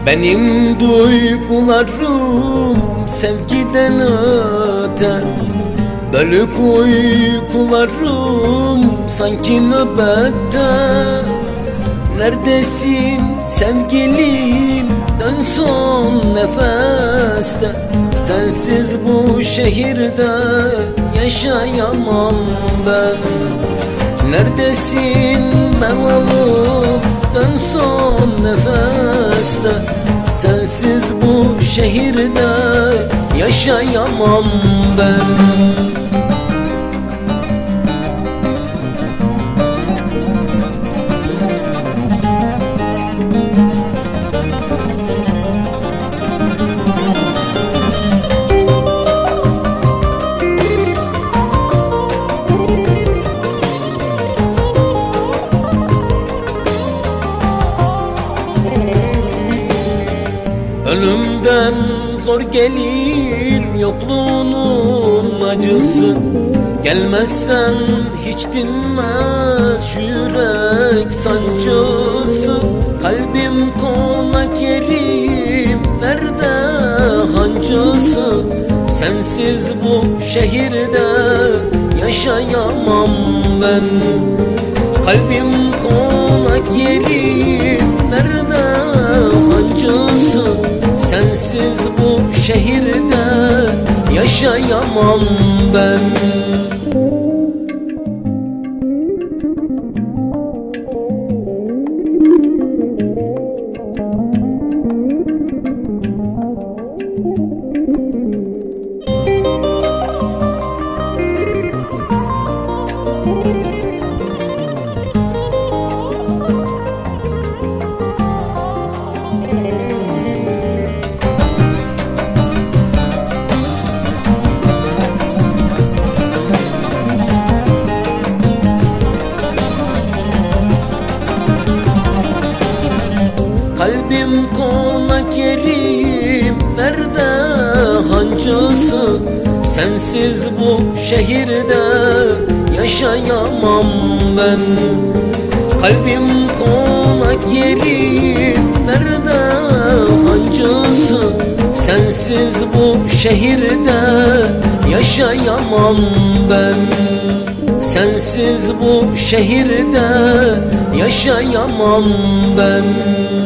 Benim duygularım sevgiden öte, bölük uykularım sanki nöbette. Neredesin sevgilim, dön son nefeste. Sensiz bu şehirde yaşayamam ben. Neredesin belalım, dön son nefeste. Sensiz bu şehirde yaşayamam ben. Ölümden zor gelir yokluğunun acısı. Gelmezsen hiç dinmez şu yürek sancısı. Kalbim konak yerim nerede hancısı. Sensiz bu şehirde yaşayamam ben. Kalbim konak yerim nerede hancısı. Sensiz bu şehirde yaşayamam ben. Kalbim konak yerim nerede hancısı. Sensiz bu şehirde yaşayamam ben. Kalbim konak yerim nerede hancısı. Sensiz bu şehirde yaşayamam ben. Sensiz bu şehirde yaşayamam ben.